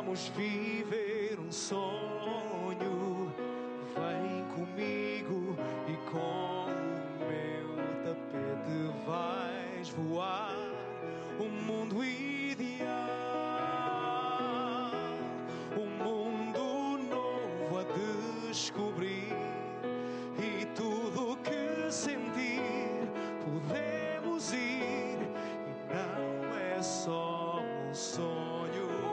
Vamos viver um sonho. Vem comigo e com o meu tapete vais voar o mundo ideal, um mundo novo a descobrir, e tudo o que sentir podemos ir, e não é só um sonho.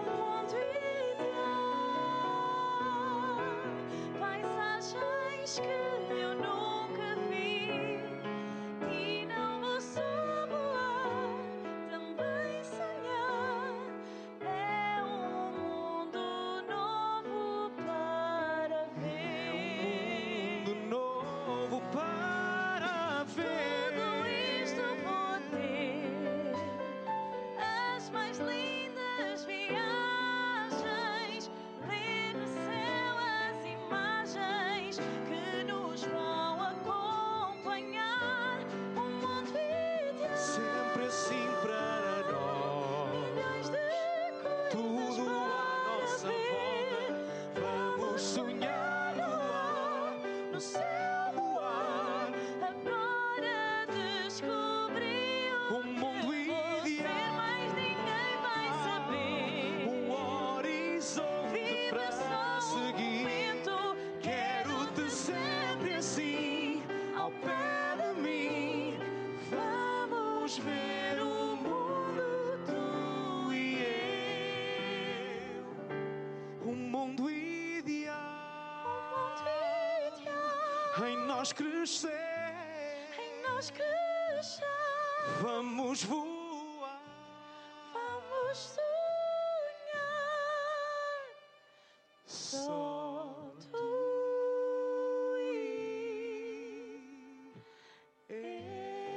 Vamos voar, vamos sonhar, só tu e eu.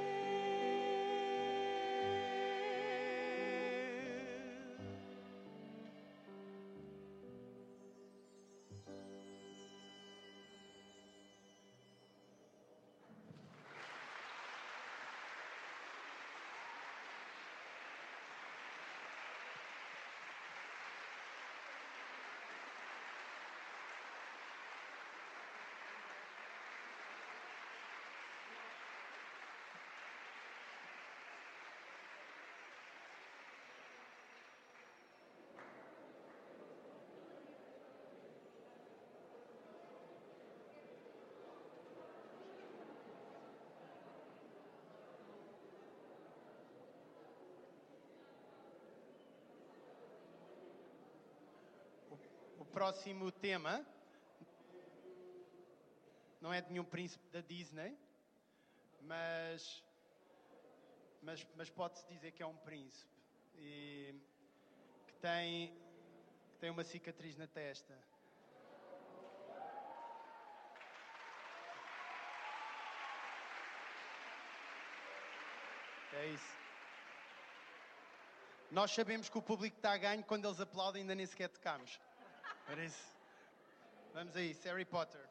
O próximo tema não é de nenhum príncipe da Disney, mas pode-se dizer que é um príncipe e que tem uma cicatriz na testa. É isso. Nós sabemos que o público está a ganho quando eles aplaudem, ainda nem sequer tocamos. Por isso, vamos a isso. Harry Potter.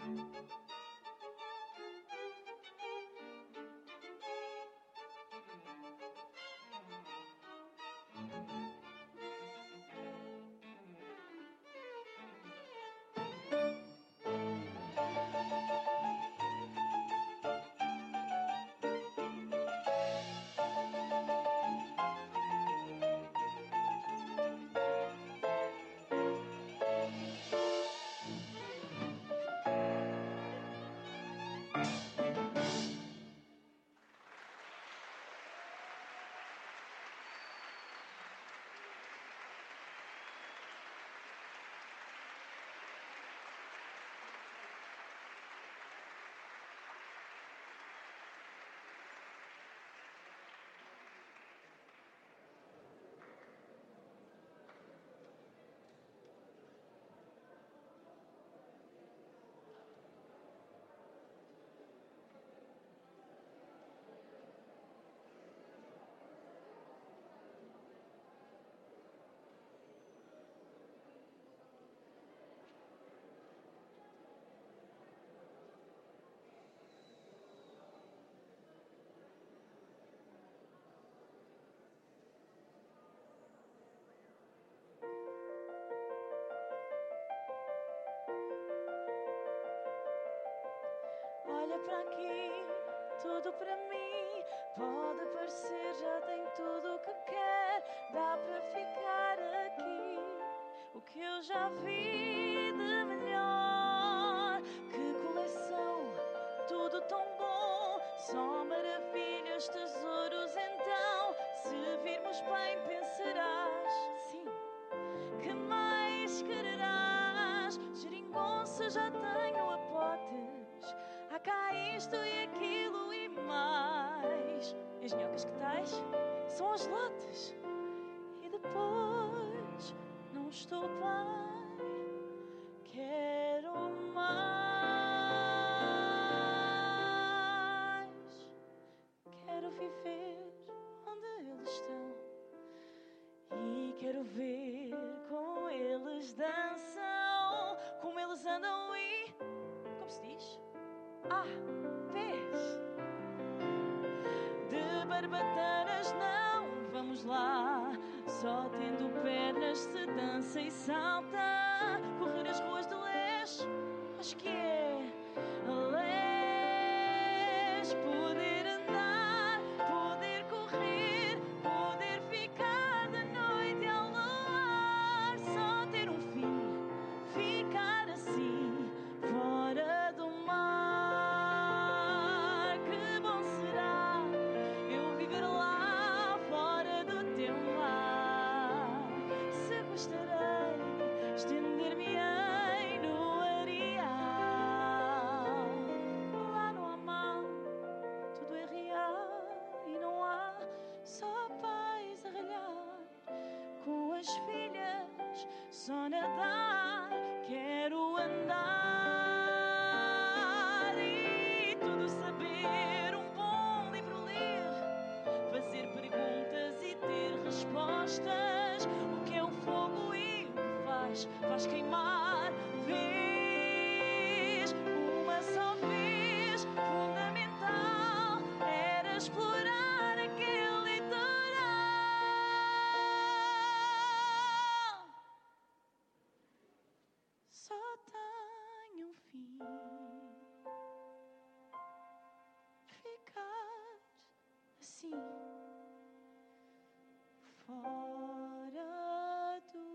Olha para aqui, tudo para mim. Pode parecer, já tem tudo o que quer. Dá para ficar aqui. O que eu já vi de melhor. Que coleção, tudo tão bom. Só maravilhas, tesouros então. Se virmos bem, pensarás, sim, que mais quererás? Geringonça, já tenho a potes. Há cá isto e aquilo e mais. E as minhocas que tais são os lotes. E depois não estou bem. Quero mais. Quero viver onde eles estão. E quero ver como eles dançam. Como eles andam e... como se diz? Pés. De barbatanas não, vamos lá. Só tendo pernas se dança e salta. Correr as ruas de Les, acho que é Les. Poder andar, poder correr, poder ficar de noite ao luar. Só ter um fim, ficar assim, fora do mar. Que bom será eu viver lá, fora do teu mar. Se gostarei, estender-me-ei no areal. Lá não há mal, tudo é real e não há só pais a ralhar. Com as filhas só nadar, quero andar e tudo saber, um bom livro ler, fazer perguntas e ter respostas. O que é o fogo e o que faz? Faz queimar. Vês, uma só vez, fundamental era explorar aquele litoral. Só tenho um fim, ficar assim, fora do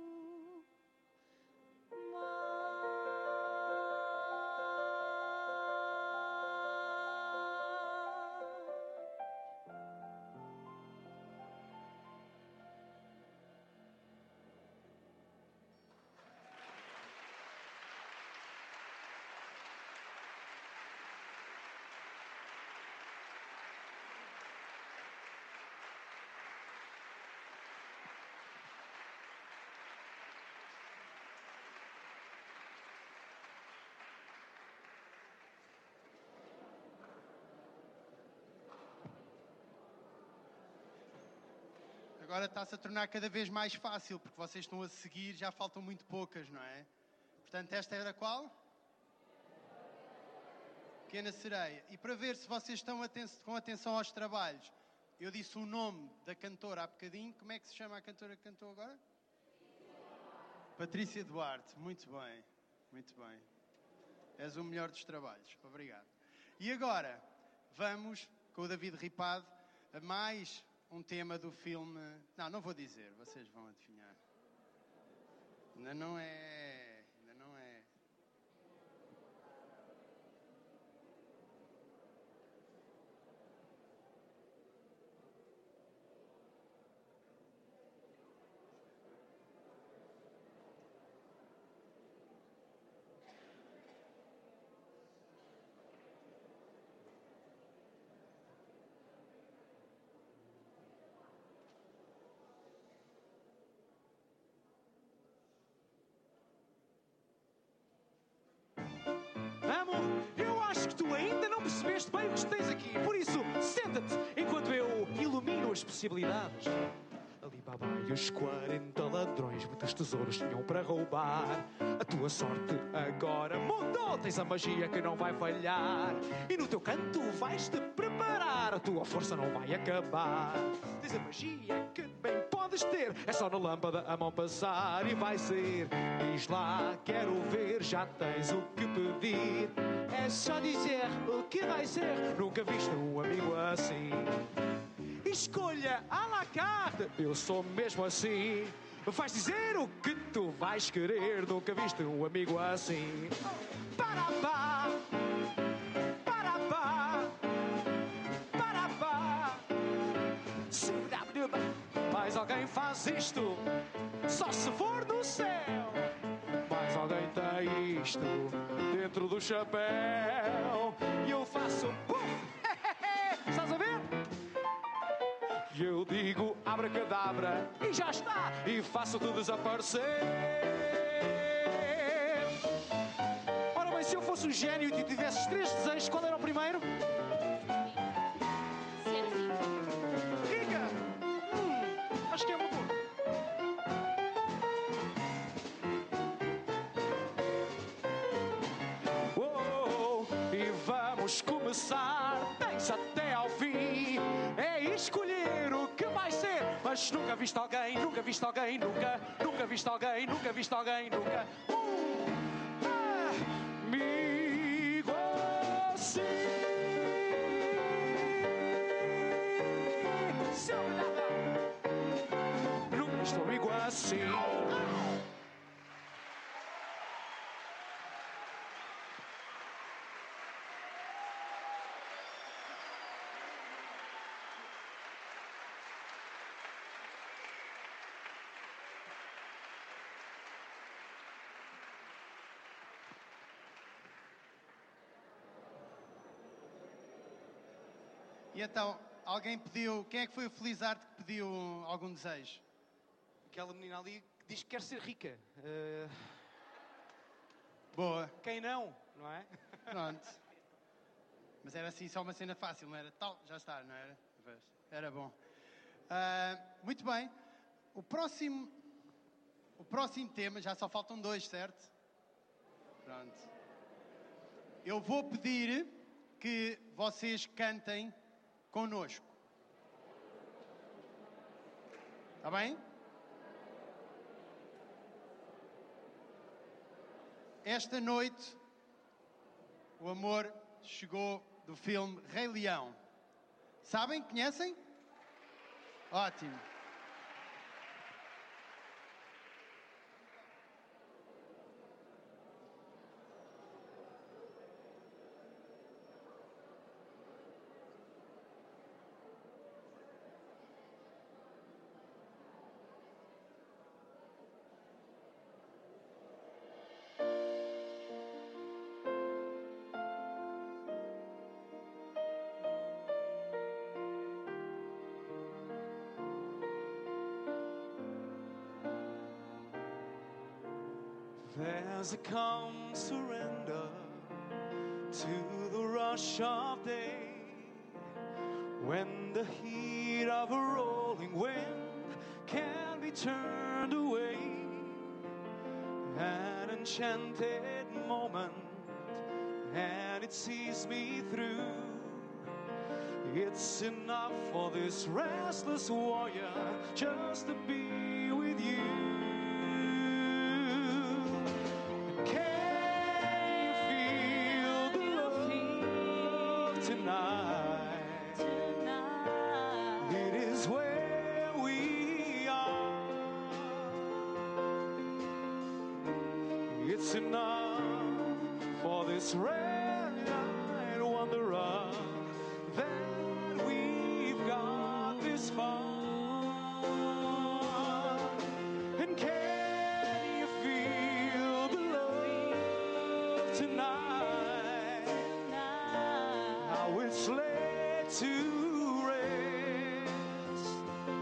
mar. Agora está-se a tornar cada vez mais fácil, porque vocês estão a seguir, já faltam muito poucas, não é? Portanto, esta era qual? Pequena Sereia. E para ver se vocês estão com atenção aos trabalhos, eu disse o nome da cantora há bocadinho. Como é que se chama a cantora que cantou agora? Patrícia Duarte. Muito bem, muito bem. És o melhor dos trabalhos. Obrigado. E agora, vamos com o David Ripado a mais um tema do filme... Não vou dizer, vocês vão adivinhar. Ainda não é... Amor, eu acho que tu ainda não percebeste bem o que tens aqui. Por isso, senta-te enquanto eu ilumino as possibilidades. Alibaba e os 40 ladrões muitos tesouros tinham para roubar. A tua sorte agora mudou. Tens a magia que não vai falhar. E no teu canto vais-te preparar. A tua força não vai acabar. Tens a magia que bem podes ter. É só na lâmpada a mão passar e vai ser. Diz lá, quero ver, já tens o que pedir. É só dizer o que vai ser. Nunca viste um amigo assim. Escolha à la carte, eu sou mesmo assim. Vais dizer o que tu vais querer. Nunca viste um amigo assim. Parabá, parabá, parabá. Mais alguém faz isto, só se for no céu. Mais alguém tem isto dentro do chapéu. E eu faço estás a ver? E eu digo abracadabra e já está. E faço-te desaparecer. Ora bem, se eu fosse um gênio e tivesses 3 desejos, qual era o primeiro? Ser rico. Rica! Acho que é uma boa. E vamos começar. Tens até ao fim. É escolher o que vai ser. Mas nunca viste alguém, nunca viste alguém, nunca. Nunca viste alguém, nunca viste alguém, nunca. Amigo assim. Nunca viste amigo assim. E então, alguém pediu... Quem é que foi o felizardo que pediu algum desejo? Aquela menina ali que diz que quer ser rica. Boa. Quem não, não é? Pronto. Mas era assim só uma cena fácil, não era? Tal, já está, não era? Era bom. Muito bem. O próximo tema, já só faltam 2, certo? Pronto. Eu vou pedir que vocês cantem connosco. Está bem? Esta noite, o amor chegou do filme Rei Leão. Sabem? Conhecem? Ótimo. There's a calm surrender to the rush of day, when the heat of a rolling wind can be turned away. An enchanted moment, and it sees me through. It's enough for this restless warrior just to be with you. And can you feel the love tonight? It is where we are. It's enough for this red-eyed wanderer that we've got this far. And can you feel the love tonight? How it's laid to rest.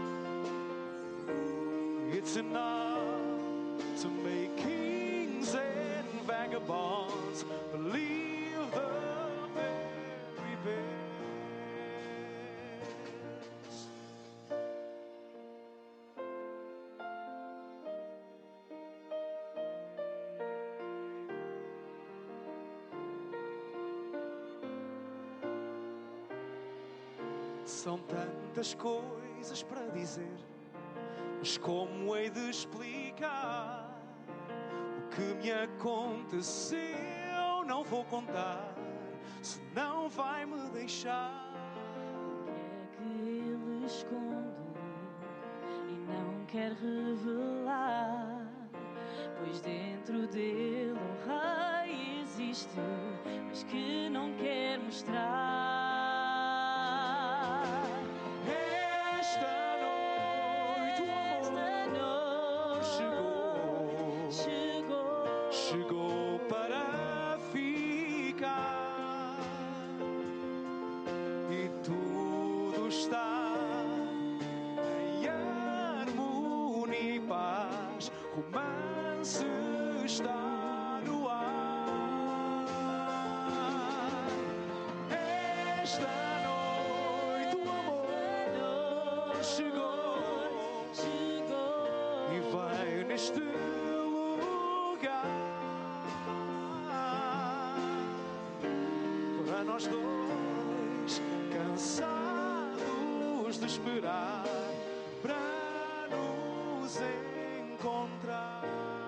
It's enough to make kings and vagabonds believe the very best. São tantas coisas para dizer, mas como hei de explicar o que me aconteceu? Não vou contar, senão vai me deixar. O que é que ele esconde e não quer revelar? Pois dentro dele um rei existe, mas que não quer mostrar. Esta noite o amor chegou para ficar, e tudo está em harmonia e paz. Romance está no ar. Esta noite o amor chegou e vai neste lugar para nós dois, cansados de esperar, para nos encontrar.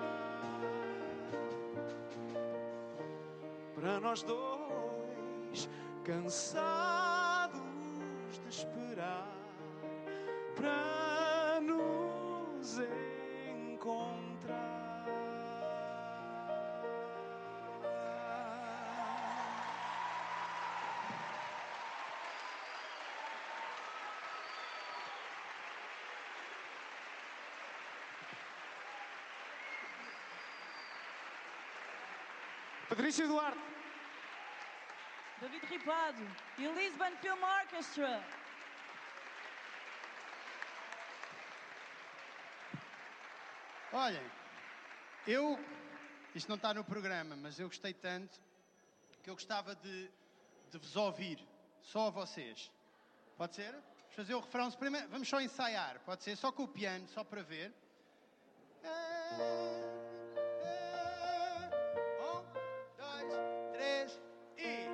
Para nós dois, cansados de esperar, para nos encontrar. Patrícia Duarte. David Ripado e Lisbon Film Orchestra. Olhem, isto não está no programa, mas eu gostei tanto que eu gostava de vos ouvir, só a vocês. Pode ser? Vamos fazer o refrão primeiro, vamos só ensaiar, pode ser? Só com o piano, só para ver. Um, dois, três e...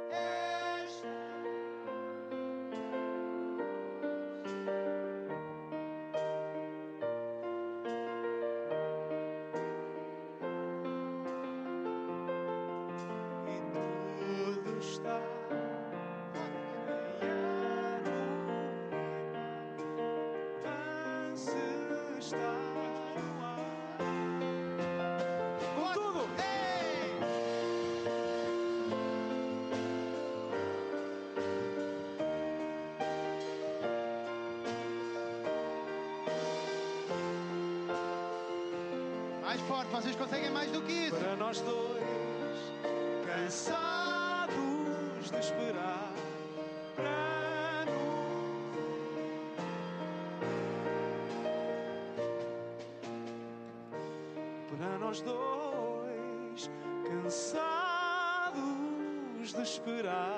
Mais forte, vocês conseguem mais do que isso. Para nós dois, cansados de esperar, para nós dois, cansados de esperar.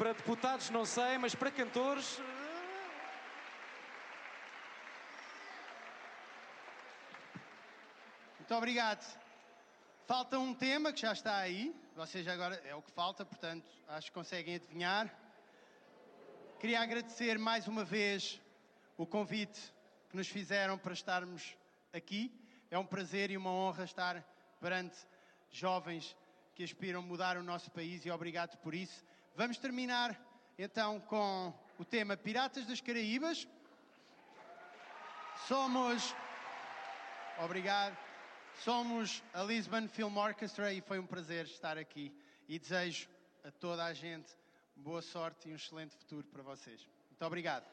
Para deputados não sei, mas para cantores... Muito obrigado. Falta um tema que já está aí. Vocês agora é o que falta, portanto, acho que conseguem adivinhar. Queria agradecer mais uma vez o convite que nos fizeram para estarmos aqui. É um prazer e uma honra estar perante jovens que aspiram a mudar o nosso país e obrigado por isso. Vamos terminar então com o tema Piratas das Caraíbas. Obrigado. Somos a Lisbon Film Orchestra e foi um prazer estar aqui. E desejo a toda a gente boa sorte e um excelente futuro para vocês. Muito obrigado.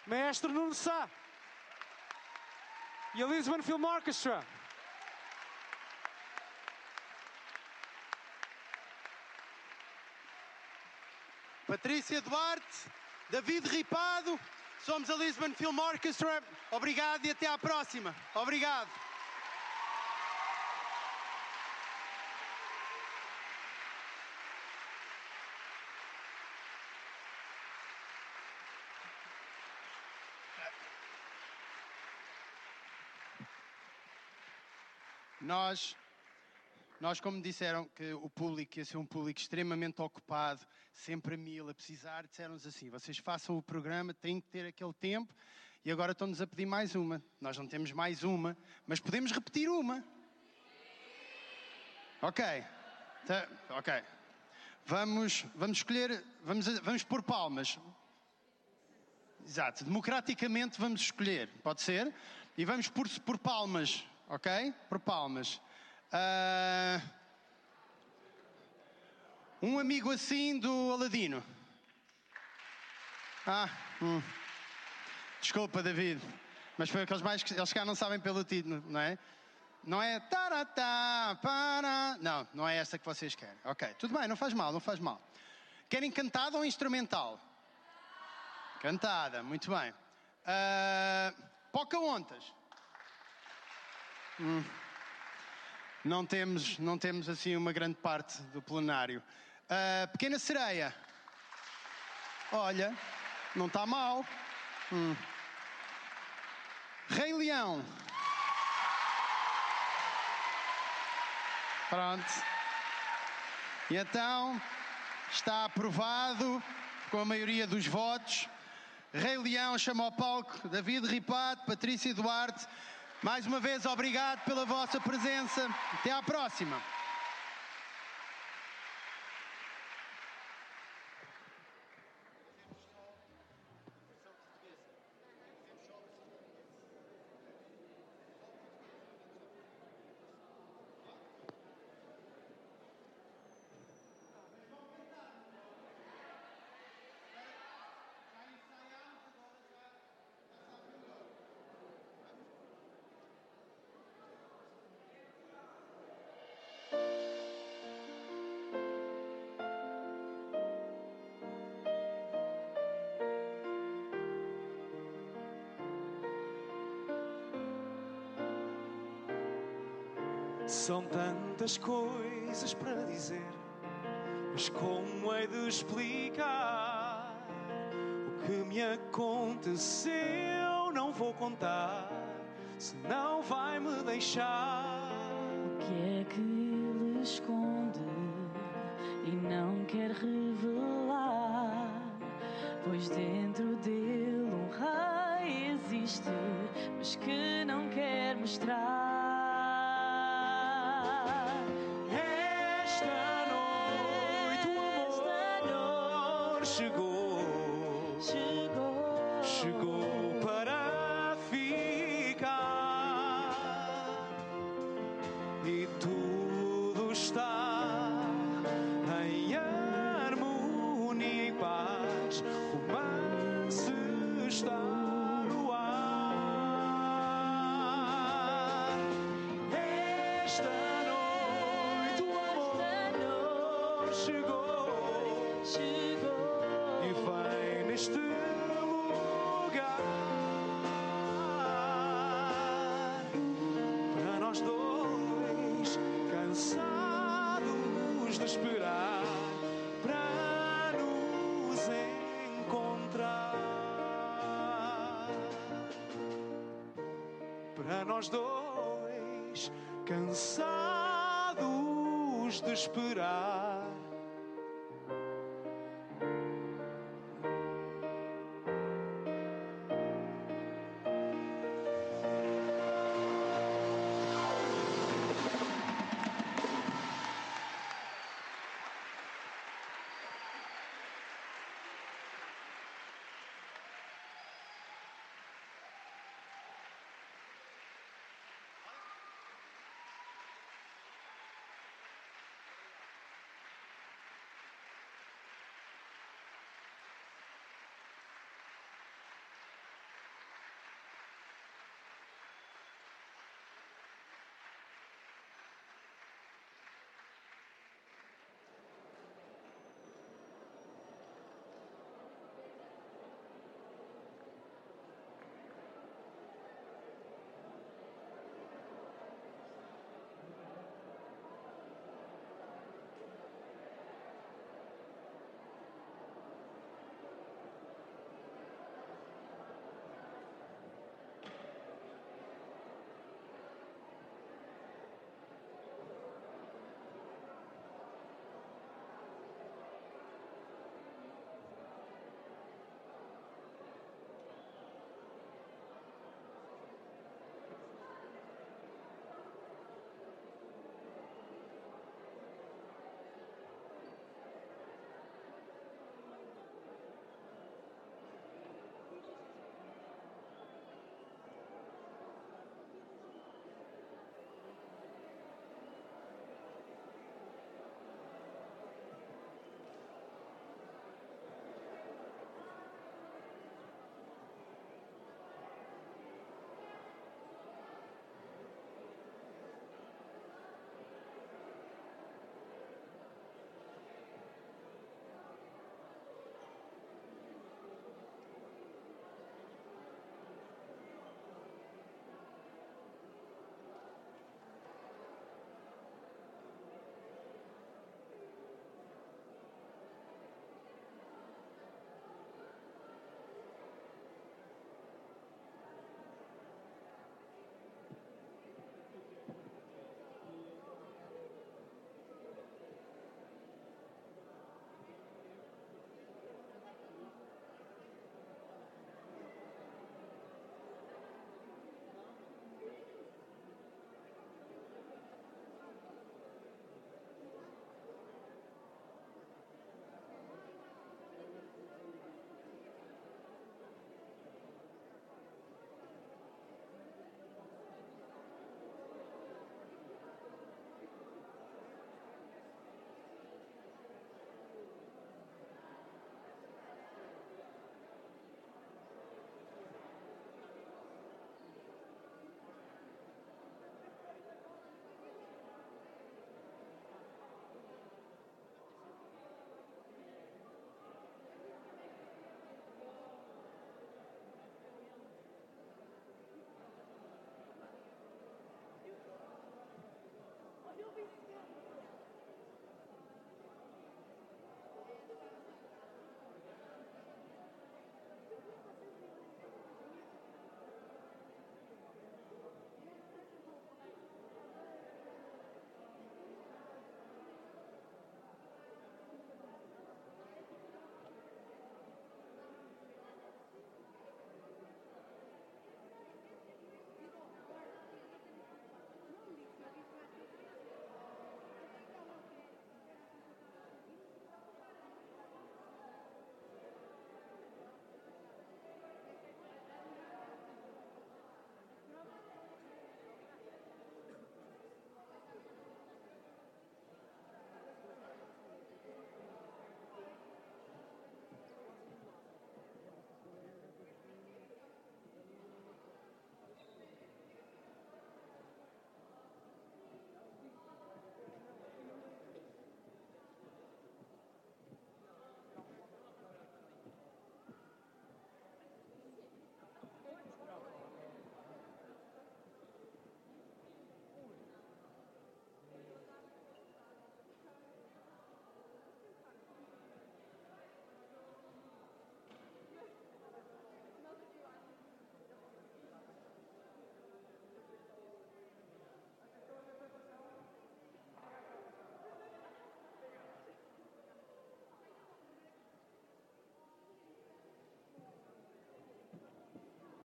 Maestro Nuno Sá e a Lisbon Film Orchestra. Patrícia Duarte, David Ripado, somos a Lisbon Film Orchestra. Obrigado e até à próxima. Obrigado. Nós, como disseram, que o público ia ser um público extremamente ocupado, sempre a mil, a precisar, disseram-nos assim, vocês façam o programa, têm que ter aquele tempo, e agora estão-nos a pedir mais uma. Nós não temos mais uma, mas podemos repetir uma. Ok. Ok. Vamos escolher, vamos pôr palmas. Exato. Democraticamente vamos escolher, pode ser? E vamos por palmas, ok? Por palmas. Um amigo assim do Aladino. Desculpa, David, mas foi aqueles mais que eles cá não sabem pelo título, não é? Não é taratá, para. Não é essa que vocês querem. Ok, tudo bem, não faz mal, não faz mal. Querem cantada ou instrumental? Cantada, muito bem. Pocahontas. Não temos assim uma grande parte do plenário. Pequena Sereia. Olha, não está mal. Rei Leão. Pronto. E então está aprovado com a maioria dos votos. Rei Leão chama ao palco David Ripado, Patrícia Duarte. Mais uma vez, obrigado pela vossa presença. Até à próxima. São tantas coisas para dizer, mas como hei de explicar o que me aconteceu? Não vou contar, senão vai me deixar. O que é que ele esconde e não quer revelar? Pois dentro dele um rei existe, mas que não quer mostrar. Chegou para ficar e tudo está em harmonia e paz. O romance está no ar. Esta noite o amor chegou e vem neste lugar para nós dois, cansados de esperar, para nos encontrar, para nós dois, cansados de esperar.